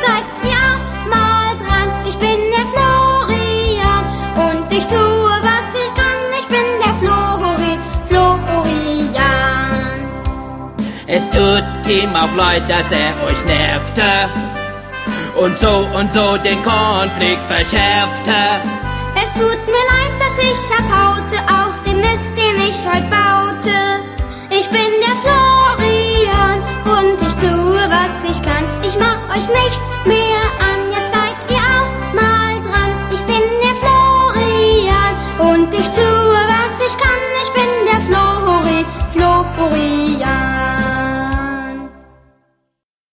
seid ihr auch mal dran. Ich bin der Florian und ich tue, was ich kann. Ich bin der Florian. Es tut ihm auch leid, dass er euch nervte und so den Konflikt verschärfte. Es tut mir leid, dass ich abhaute, auch den Mist, den ich heute baute. Ich bin der Florian und ich tue, was ich kann. Ich mach euch nicht mehr an, jetzt seid ihr auch mal dran. Ich bin der Florian und ich tue